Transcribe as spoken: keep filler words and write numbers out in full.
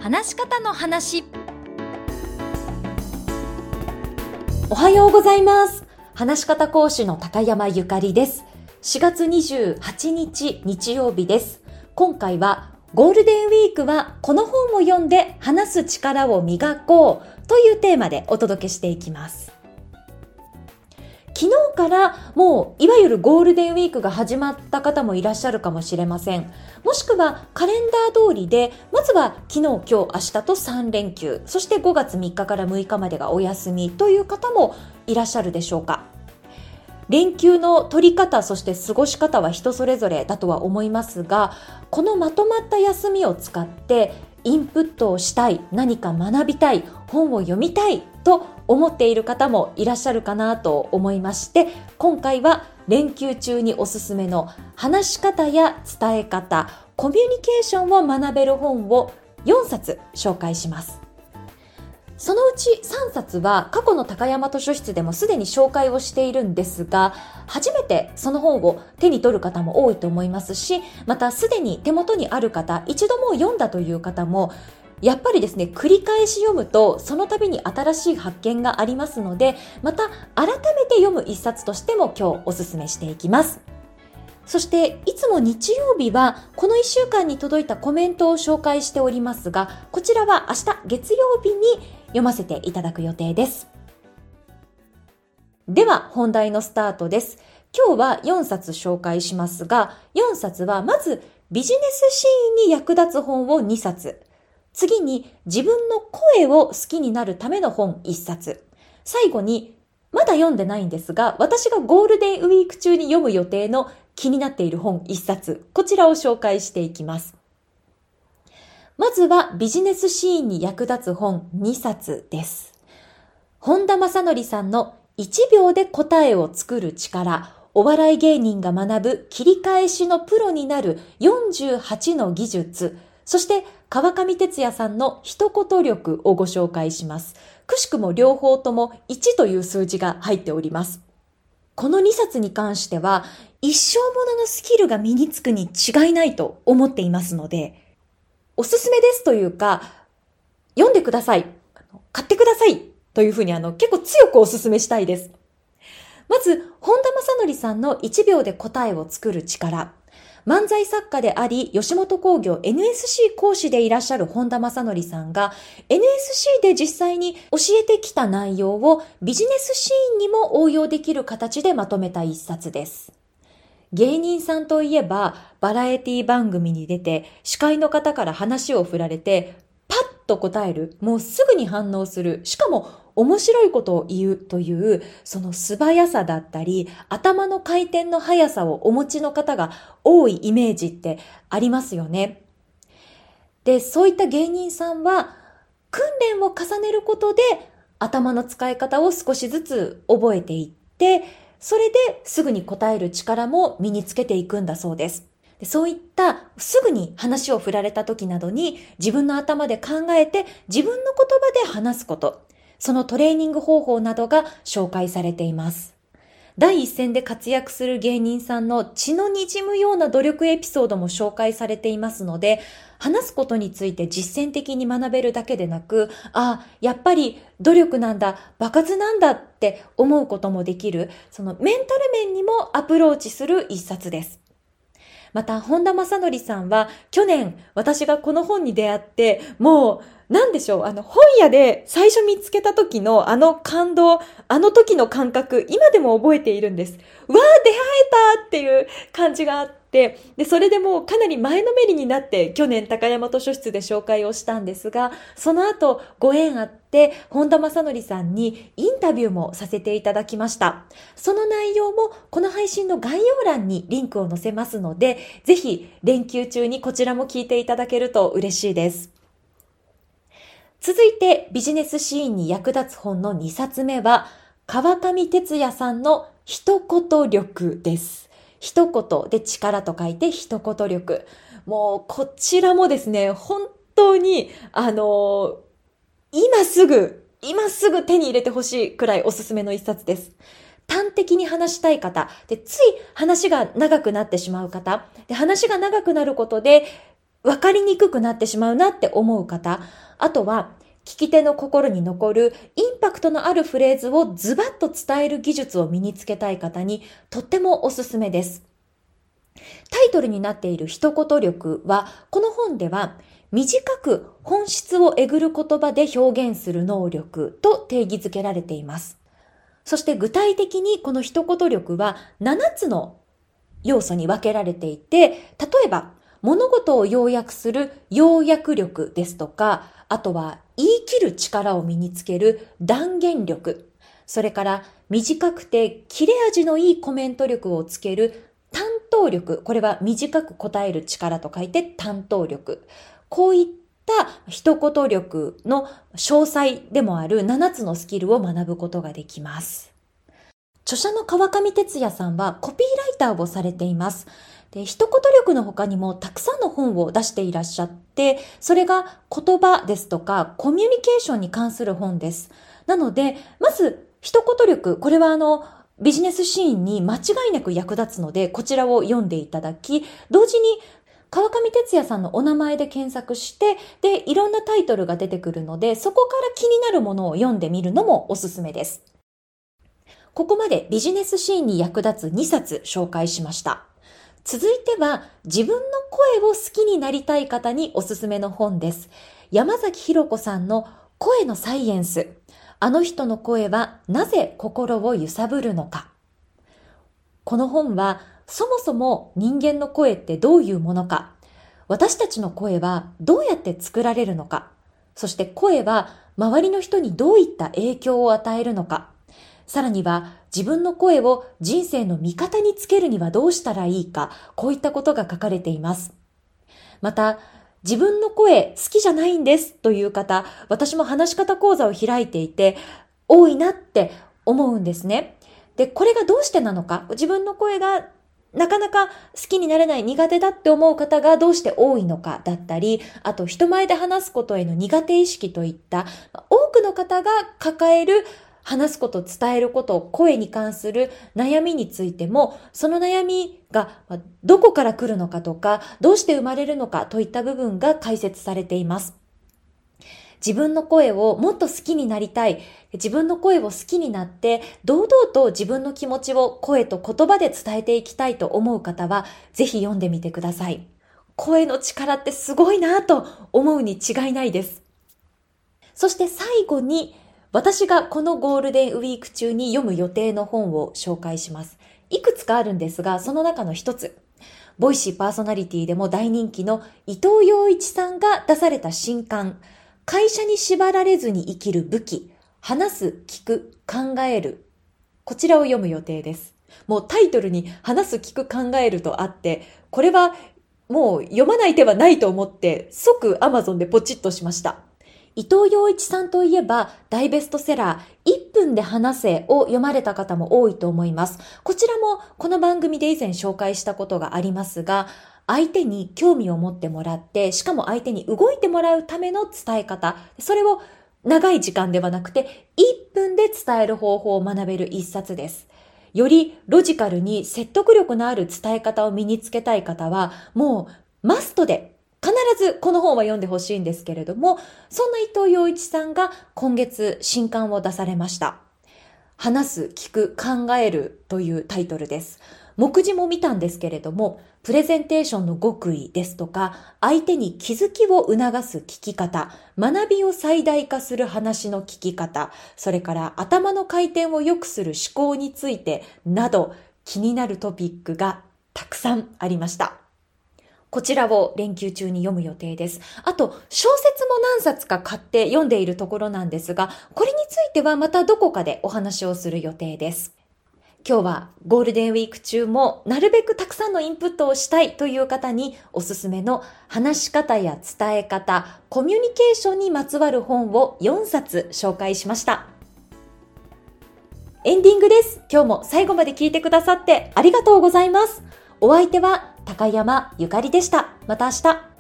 話し方の話。 おはようございます。話し方講師の高山ゆかりです。しがつにじゅうはちにち日曜日です。今回はゴールデンウィークはこの本を読んで話す力を磨こうというテーマでお届けしていきます。昨日からもういわゆるゴールデンウィークが始まった方もいらっしゃるかもしれません。もしくはカレンダー通りで、まずは昨日、今日、明日とさんれんきゅう、そしてごがつみっかからむいかまでがお休みという方もいらっしゃるでしょうか。連休の取り方、そして過ごし方は人それぞれだとは思いますが、このまとまった休みを使ってインプットをしたい、何か学びたい、本を読みたいと思っている方もいらっしゃるかなと思いまして、今回は連休中におすすめの話し方や伝え方、コミュニケーションを学べる本をよんさつ紹介します。そのうちさんさつは過去の高山図書室でもすでに紹介をしているんですが、初めてその本を手に取る方も多いと思いますし、またすでに手元にある方、一度もう読んだという方もやっぱりですね、繰り返し読むとその度に新しい発見がありますので、また改めて読む一冊としても今日おすすめしていきます。そしていつも日曜日はこのいっしゅうかんに届いたコメントを紹介しておりますが、こちらは明日月曜日に読ませていただく予定です。では本題のスタートです。今日はよんさつ紹介しますが、よんさつはまずビジネスシーンに役立つ本をにさつ、次に自分の声を好きになるための本いっさつ、最後にまだ読んでないんですが、私がゴールデンウィーク中に読む予定の気になっている本いっさつ、こちらを紹介していきます。まずはビジネスシーンに役立つ本にさつです。本田正則さんのいちびょうで答えを作る力、お笑い芸人が学ぶ切り返しのプロになるよんじゅうはちの技術、そして川上哲也さんの一言力をご紹介します。くしくも両方ともいちという数字が入っております。このにさつに関しては一生もののスキルが身につくに違いないと思っていますので、おすすめですというか、読んでください、買ってくださいというふうにあの結構強くおすすめしたいです。まず本田正則さんのいちびょうで答えを作る力。漫才作家であり、吉本興業 エヌエスシー 講師でいらっしゃる本田正則さんが エヌエスシー で実際に教えてきた内容をビジネスシーンにも応用できる形でまとめた一冊です。芸人さんといえばバラエティ番組に出て司会の方から話を振られてパッと答える、もうすぐに反応する、しかも面白いことを言うというその素早さだったり頭の回転の速さをお持ちの方が多いイメージってありますよね。で、そういった芸人さんは訓練を重ねることで頭の使い方を少しずつ覚えていって、それですぐに答える力も身につけていくんだそうです。で、そういったすぐに話を振られた時などに自分の頭で考えて自分の言葉で話すこと、そのトレーニング方法などが紹介されています。第一線で活躍する芸人さんの血の滲むような努力エピソードも紹介されていますので、話すことについて実践的に学べるだけでなく、あ、やっぱり努力なんだ、場数なんだって思うこともできる、そのメンタル面にもアプローチする一冊です。また本田正則さんは去年私がこの本に出会って、もうなんでしょう、あの本屋で最初見つけた時のあの感動、あの時の感覚、今でも覚えているんです。わー、出会えたっていう感じがあって、でそれでもうかなり前のめりになって去年高山図書室で紹介をしたんですが、その後ご縁あって本田正則さんにインタビューもさせていただきました。その内容もこの配信の概要欄にリンクを載せますので、ぜひ連休中にこちらも聞いていただけると嬉しいです。続いてビジネスシーンに役立つ本のにさつめは川上哲也さんの一言力です。一言で力と書いて一言力。もうこちらもですね、本当にあの今すぐ今すぐ手に入れてほしいくらいおすすめの一冊です。端的に話したい方で、つい話が長くなってしまう方で、話が長くなることで分かりにくくなってしまうなって思う方、あとは聞き手の心に残るインパクトのあるフレーズをズバッと伝える技術を身につけたい方にとってもおすすめです。タイトルになっている一言力は、この本では短く本質をえぐる言葉で表現する能力と定義づけられています。そして具体的にこの一言力はななつの要素に分けられていて、例えば物事を要約する要約力ですとか、あとは言い切る力を身につける断言力、それから短くて切れ味のいいコメント力をつける担当力、これは短く答える力と書いて担当力。こういった一言力の詳細でもあるななつのスキルを学ぶことができます。著者の川上哲也さんはコピーライターをされています。で、一言力の他にもたくさんの本を出していらっしゃって、それが言葉ですとかコミュニケーションに関する本です。なので、まず一言力、これはあの、ビジネスシーンに間違いなく役立つので、こちらを読んでいただき、同時に川上哲也さんのお名前で検索して、で、いろんなタイトルが出てくるので、そこから気になるものを読んでみるのもおすすめです。ここまでビジネスシーンに役立つにさつ紹介しました。続いては自分の声を好きになりたい方におすすめの本です。山崎弘子さんの声のサイエンス。あの人の声はなぜ心を揺さぶるのか。この本はそもそも人間の声ってどういうものか、私たちの声はどうやって作られるのか、そして声は周りの人にどういった影響を与えるのか、さらには自分の声を人生の味方につけるにはどうしたらいいか、こういったことが書かれています。また、自分の声好きじゃないんですという方、私も話し方講座を開いていて多いなって思うんですね。で、これがどうしてなのか、自分の声がなかなか好きになれない、苦手だって思う方がどうして多いのかだったり、あと人前で話すことへの苦手意識といった多くの方が抱える話すこと、伝えること、声に関する悩みについても、その悩みがどこから来るのかとか、どうして生まれるのかといった部分が解説されています。自分の声をもっと好きになりたい、自分の声を好きになって、堂々と自分の気持ちを声と言葉で伝えていきたいと思う方は、ぜひ読んでみてください。声の力ってすごいなぁと思うに違いないです。そして最後に、私がこのゴールデンウィーク中に読む予定の本を紹介します。いくつかあるんですが、その中の一つ。ボイシーパーソナリティでも大人気の伊藤洋一さんが出された新刊、会社に縛られずに生きる武器、話す、聞く、考える。こちらを読む予定です。もうタイトルに話す、聞く、考えるとあって、これはもう読まない手はないと思って即 Amazon でポチッとしました。伊藤洋一さんといえば大ベストセラーいっぷんで話せを読まれた方も多いと思います。こちらもこの番組で以前紹介したことがありますが、相手に興味を持ってもらって、しかも相手に動いてもらうための伝え方、それを長い時間ではなくていっぷんで伝える方法を学べる一冊です。よりロジカルに説得力のある伝え方を身につけたい方は、もうマストで必ずこの本は読んでほしいんですけれども、そんな伊藤洋一さんが今月新刊を出されました。話す、聞く、考えるというタイトルです。目次も見たんですけれども、プレゼンテーションの極意ですとか、相手に気づきを促す聞き方、学びを最大化する話の聞き方、それから頭の回転を良くする思考についてなど、気になるトピックがたくさんありました。こちらを連休中に読む予定です。あと、小説も何冊か買って読んでいるところなんですが、これについてはまたどこかでお話をする予定です。今日はゴールデンウィーク中もなるべくたくさんのインプットをしたいという方におすすめの話し方や伝え方、コミュニケーションにまつわる本をよんさつ紹介しました。エンディングです。今日も最後まで聞いてくださってありがとうございます。お相手は高山ゆかりでした。また明日。